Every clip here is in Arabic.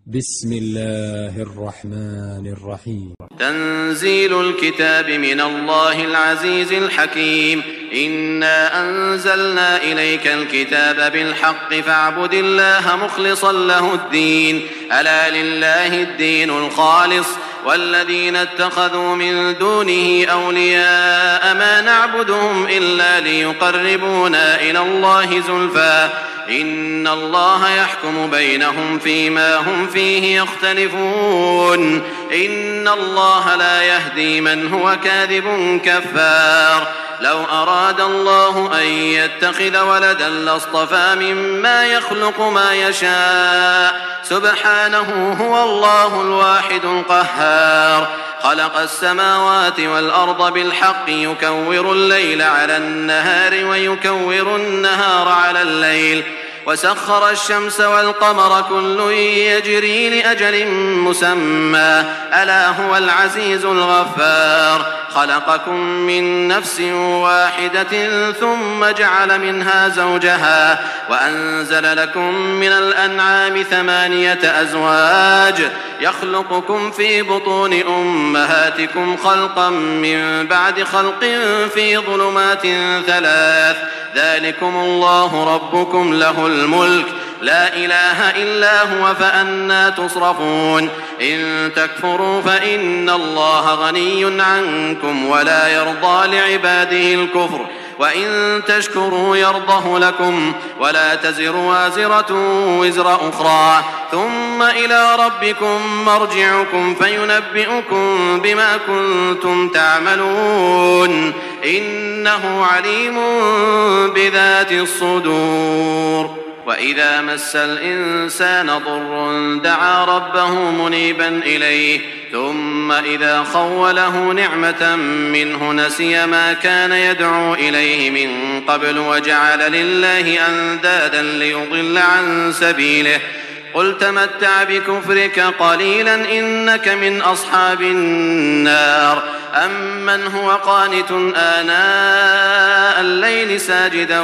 بسم الله الرحمن الرحيم. تنزيل الكتاب من الله العزيز الحكيم. إنا أنزلنا إليك الكتاب بالحق فاعبد الله مخلصا له الدين. ألا لله الدين الخالص والذين اتخذوا من دونه أولياء ما نعبدهم إلا ليقربونا إلى الله زلفى إن الله يحكم بينهم فيما هم فيه يختلفون. إن الله لا يهدي من هو كاذب كفار. لو أراد الله أن يتخذ ولدا لاصطفى مما يخلق ما يشاء سبحانه هو الله الواحد القهار. خلق السماوات والأرض بالحق يكور الليل على النهار ويكور النهار على الليل وسخر الشمس والقمر كل يجري لأجل مسمى ألا هو العزيز الغفار. خلقكم من نفس واحدة ثم جعل منها زوجها وأنزل لكم من الأنعام 8 أزواج يخلقكم في بطون أمهاتكم خلقا من بعد خلق في ظلمات 3 ذلكم الله ربكم له الملك لا إله إلا هو فأنى تصرفون. إن تكفروا فإن الله غني عنكم ولا يرضى لعباده الكفر وإن تشكروا يرضه لكم ولا تزر وازرة وزر أخرى ثم إلى ربكم مرجعكم فينبئكم بما كنتم تعملون إنه عليم بذات الصدور. وإذا مس الإنسان ضر دعا ربه منيبا إليه ثم إذا خوله نعمة منه نسي ما كان يدعو إليه من قبل وجعل لله أندادا ليضل عن سبيله. قل تمتع بكفرك قليلا إنك من أصحاب النار. أمن هو قانت آناء الليل ساجدا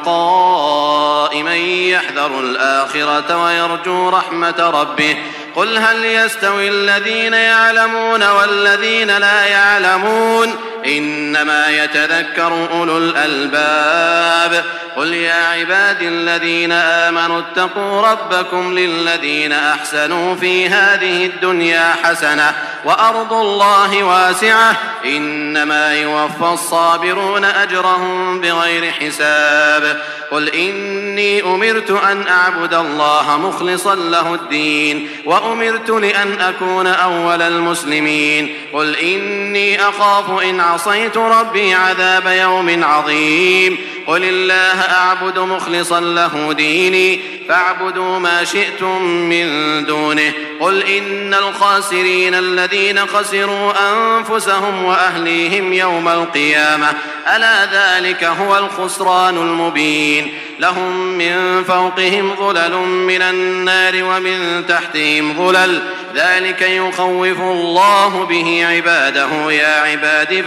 وقائما يحذر الآخرة ويرجو رحمة ربه قل هل يستوي الذين يعلمون والذين لا يعلمون إنما يتذكر أولو الألباب. قل يا عبادي الذين آمنوا اتقوا ربكم للذين أحسنوا في هذه الدنيا حسنة وأرض الله واسعة إنما يوفى الصابرون أجرهم بغير حساب. قل إني أمرت أن أعبد الله مخلصا له الدين وأمرت لأن أكون أول المسلمين. قل إني أخاف إن عصيت ربي عذاب يوم عظيم. قل الله أعبد مخلصا له ديني فاعبدوا ما شئتم من دونه. قل إن الخاسرين الذين خسروا أنفسهم وأهليهم يوم القيامة ألا ذلك هو الخسران المبين. لهم من فوقهم ظلل من النار ومن تحتهم ظلل ذلك يخوف الله به عباده يا عباد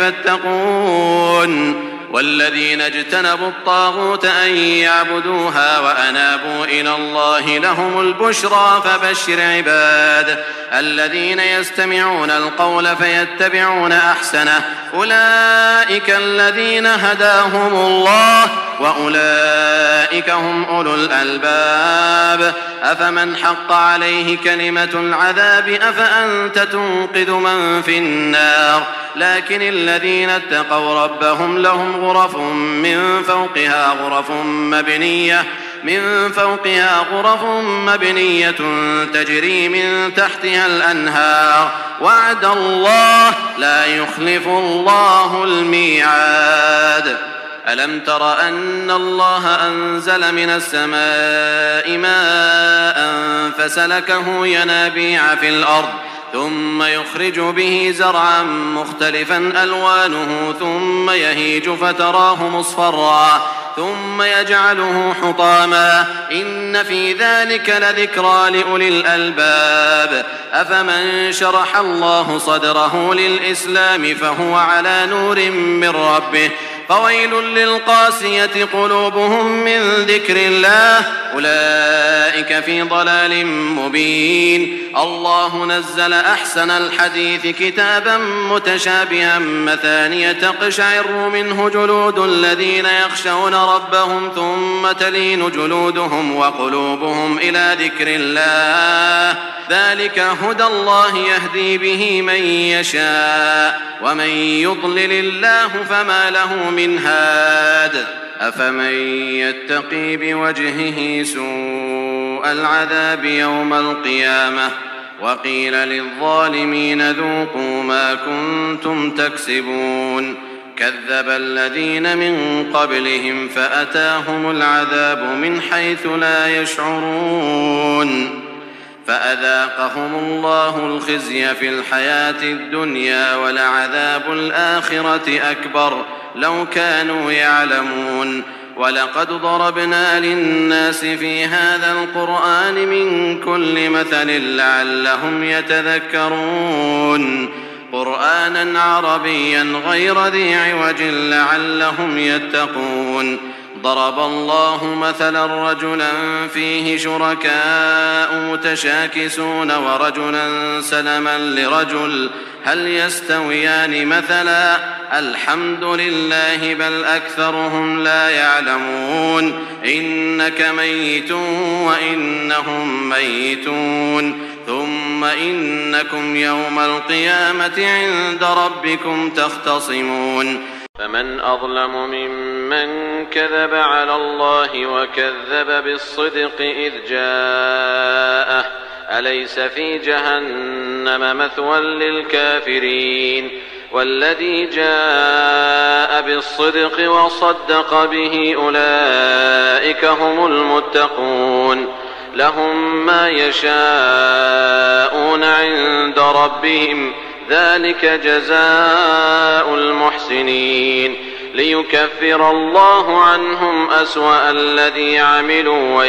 فاتقون. والذين اجتنبوا الطاغوت أن يعبدوها وأنابوا إلى الله لهم البشرى فبشر عباد الذين يستمعون القول فيتبعون أحسنه أولئك الذين هداهم الله وأولئك هم أولو الألباب. أفمن حق عليه كلمة العذاب أفأنت تنقذ من في النار. لكن الذين اتقوا ربهم لهم غرف من فوقها غرف مبنية تجري من تحتها الأنهار وعد الله لا يخلف الله الميعاد. ألم تر أن الله أنزل من السماء ماء فسلكه ينابيع في الأرض ثم يخرج به زرعا مختلفا ألوانه ثم يهيج فتراه مصفرا ثم يجعله حطاما إن في ذلك لذكرى لأولي الألباب. أفمن شرح الله صدره للإسلام فهو على نور من ربه فويل للقاسية قلوبهم من ذكر الله أولئك في ضلال مبين. الله نزل أحسن الحديث كتابا متشابها مثانية تقشعر منه جلود الذين يخشون ربهم ثم تلين جلودهم وقلوبهم إلى ذكر الله ذلك هدى الله يهدي به من يشاء ومن يضلل الله فما له من هاد. أفمن يتقي بوجهه سوء العذاب يوم القيامة وقيل للظالمين ذوقوا ما كنتم تكسبون كذب الذين من قبلهم فأتاهم العذاب من حيث لا يشعرون فأذاقهم الله الخزي في الحياة الدنيا ولعذاب الآخرة أكبر لو كانوا يعلمون. ولقد ضربنا للناس في هذا القرآن من كل مثل لعلهم يتذكرون قرآنا عربيا غير ذي عوج لعلهم يتقون. ضرب الله مثلا رجلا فيه شركاء متشاكسون ورجلا سلما لرجل هل يستويان مثلا الحمد لله بل أكثرهم لا يعلمون. إنك ميت وإنهم ميتون ثم إنكم يوم القيامة عند ربكم تختصمون. فمن أظلم ممن كذب على الله وكذب بالصدق إذ جاءه أليس في جهنم مثوى للكافرين. والذي جاء بالصدق وصدق به أولئك هم المتقون لهم ما يشاءون عند ربهم ذلك جزاء المحسنين ليكفر الله عنهم أسوأ الذي عملوا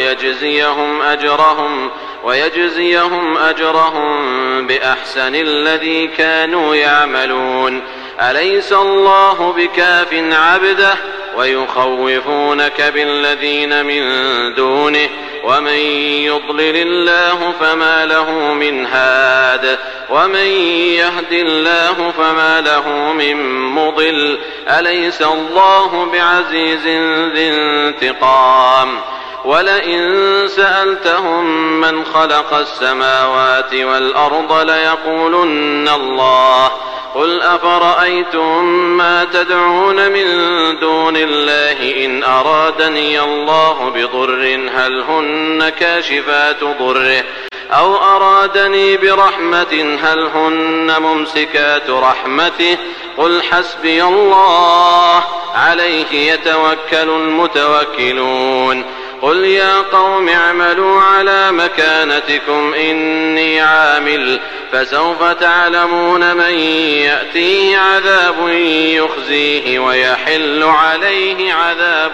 ويجزيهم أجرهم بأحسن الذي كانوا يعملون. أليس الله بكاف عبده ويخوفونك بالذين من دونه ومن يضلل الله فما له من هاد ومن يهد الله فما له من مضل. أليس الله بعزيز ذي انتقام. ولئن سألتهم من خلق السماوات والأرض ليقولن الله قل أفرأيتم ما تدعون من دون الله إن أرادني الله بضر هل هن كاشفات ضره أو أرادني برحمة هل هن ممسكات رحمته قل حسبي الله عليه يتوكل المتوكلون. قل يا قوم اعملوا على مكانتكم إني عامل فسوف تعلمون من يأتيه عذاب يخزيه ويحل عليه عذاب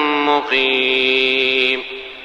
مقيم.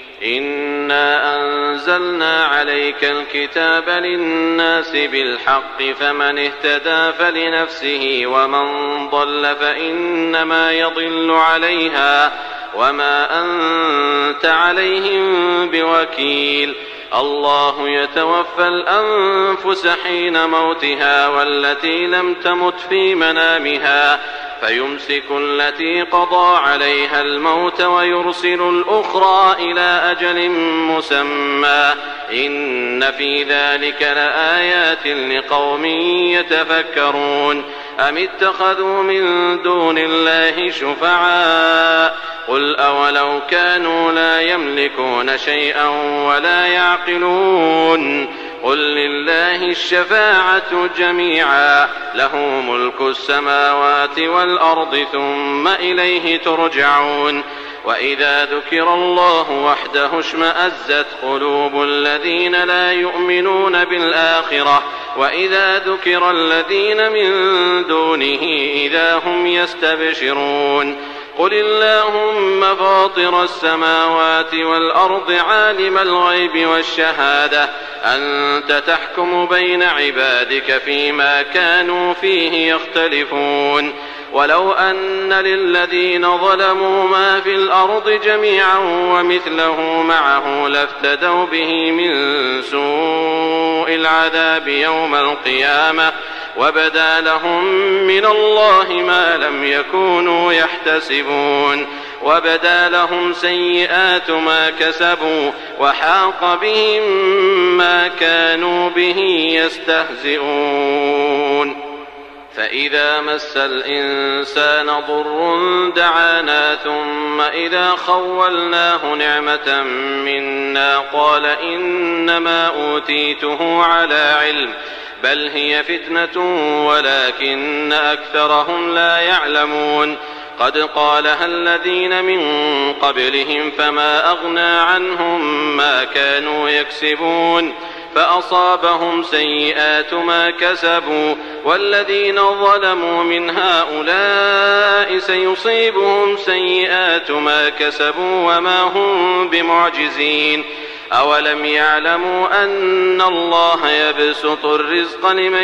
إنا أنزلنا عليك الكتاب للناس بالحق فمن اهتدى فلنفسه ومن ضل فإنما يضل عليها وما أنت عليهم بوكيل. الله يتوفى الأنفس حين موتها والتي لم تمت في منامها فيمسك التي قضى عليها الموت ويرسل الأخرى إلى أجل مسمى إن في ذلك لآيات لقوم يتفكرون. أم اتخذوا من دون الله شفعاء قل أولو كانوا لا يملكون شيئا ولا يعقلون قل لله الشفاعة جميعا له ملك السماوات والأرض ثم إليه ترجعون. وإذا ذكر الله وحده اشمأزت قلوب الذين لا يؤمنون بالآخرة وإذا ذكر الذين من دونه إذا هم يستبشرون. قل اللهم فاطر السماوات والأرض عالم الغيب والشهادة أنت تحكم بين عبادك فيما كانوا فيه يختلفون ولو أن للذين ظلموا ما في الأرض جميعا ومثله معه لافتدوا به من سوء العذاب يوم القيامة وبدا لهم من الله ما لم يكونوا يحتسبون وبدا لهم سيئات ما كسبوا وحاق بهم ما كانوا به يستهزئون فإذا مس الإنسان ضر دعانا ثم إذا خولناه نعمة منا قال إنما أوتيته على علم بل هي فتنة ولكن أكثرهم لا يعلمون قد قالها الذين من قبلهم فما أغنى عنهم ما كانوا يكسبون فأصابهم سيئات ما كسبوا والذين ظلموا من هؤلاء سيصيبهم سيئات ما كسبوا وما هم بمعجزين أولم يعلموا أن الله يبسط الرزق لمن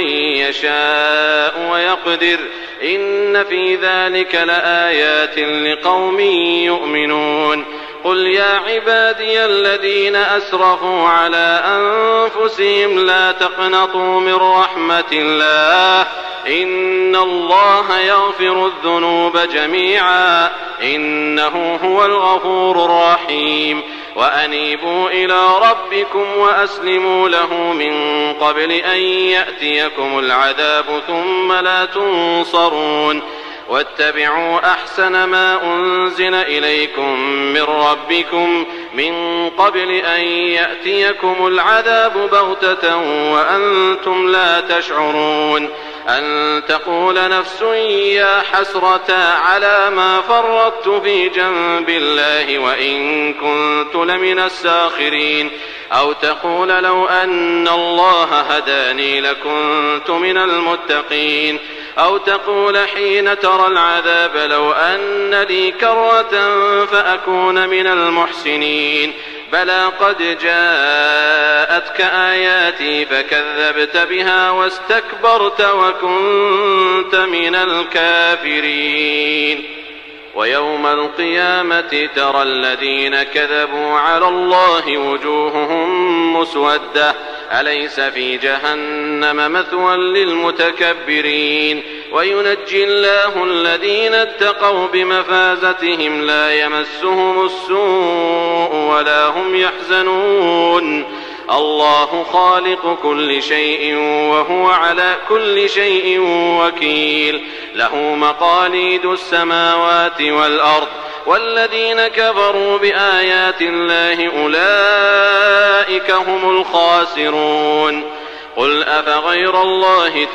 يشاء ويقدر إن في ذلك لآيات لقوم يؤمنون قل يا عبادي الذين أسرفوا على أنفسهم لا تقنطوا من رحمة الله إن الله يغفر الذنوب جميعا إنه هو الغفور الرحيم وأنيبوا إلى ربكم وأسلموا له من قبل أن يأتيكم العذاب ثم لا تنصرون واتبعوا أحسن ما أنزل إليكم من ربكم من قبل أن يأتيكم العذاب بغتة وأنتم لا تشعرون أن تقول نفس يا حسرة على ما فرطت في جنب الله وإن كنت لمن الساخرين أو تقول لو أن الله هداني لكنت من المتقين أو تقول حين ترى العذاب لو أن لي كرة فأكون من المحسنين بلى قد جاءتك آياتي فكذبت بها واستكبرت وكنت من الكافرين ويوم القيامة ترى الذين كذبوا على الله وجوههم مسودة أليس في جهنم مثوى للمتكبرين وينجي الله الذين اتقوا بمفازتهم لا يمسهم السوء ولا هم يحزنون الله خالق كل شيء وهو على كل شيء وكيل له مقاليد السماوات والأرض والذين كفروا بآيات الله أولئك هم الخاسرون قل أفغير الله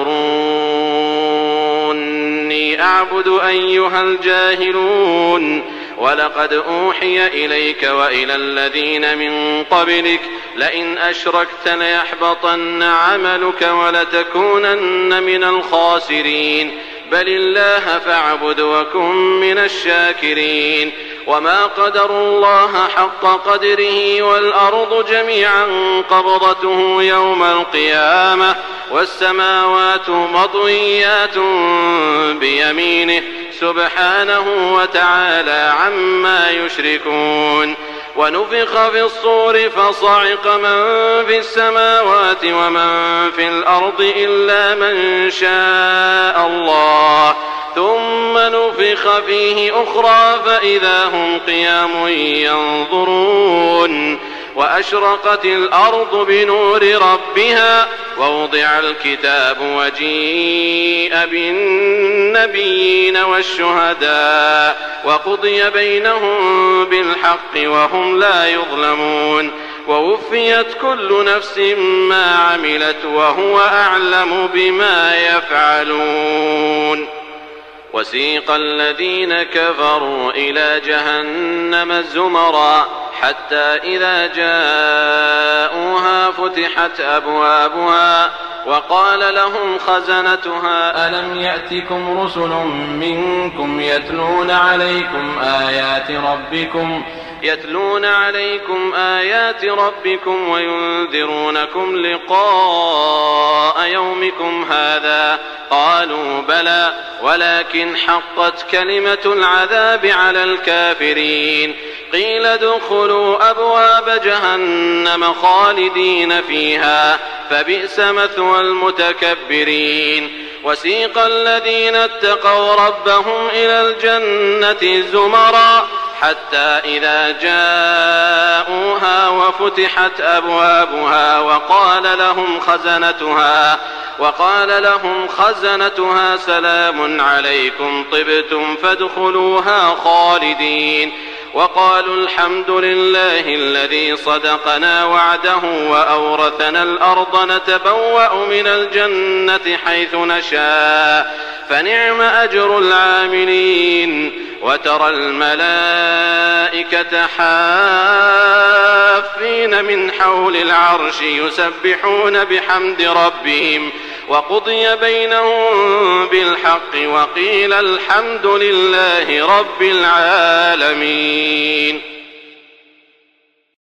تأمروني أعبد أيها الجاهلون ولقد أوحي إليك وإلى الذين من قبلك لئن أشركت ليحبطن عملك ولتكونن من الخاسرين بل الله فاعبد وكن من الشاكرين وما قدروا الله حق قدره والأرض جميعا قبضته يوم القيامة والسماوات مطويات بيمينه سبحانه وتعالى عما يشركون ونفخ في الصور فصعق من في السماوات ومن في الأرض إلا من شاء الله ثم نفخ فيه أخرى فإذا هم قيام ينظرون وأشرقت الأرض بنور ربها ووضع الكتاب وجيء بالنبيين والشهداء وقضي بينهم بالحق وهم لا يظلمون ووفيت كل نفس ما عملت وهو أعلم بما يفعلون وسيق الذين كفروا إلى جهنم زمرا حتى إذا جاءوها فتحت أبوابها وقال لهم خزنتها ألم يأتكم رسل منكم يتلون عليكم آيات ربكم يتلون عليكم آيات ربكم وينذرونكم لقاء يومكم هذا قالوا بلى ولكن حقت كلمة العذاب على الكافرين قيل ادخلوا أبواب جهنم خالدين فيها فبئس مثوى المتكبرين وسيق الذين اتقوا ربهم إلى الجنة زمرا حتى إذا جاءوها وفتحت أبوابها وقال لهم خزنتها سلام عليكم طبتم فادخلوها خالدين وقالوا الحمد لله الذي صدقنا وعده وأورثنا الأرض نتبوأ من الجنة حيث نشاء فنعم أجر العاملين وترى الملائكة حافين من حول العرش يسبحون بحمد ربهم وقضي بينهم بالحق وقيل الحمد لله رب العالمين.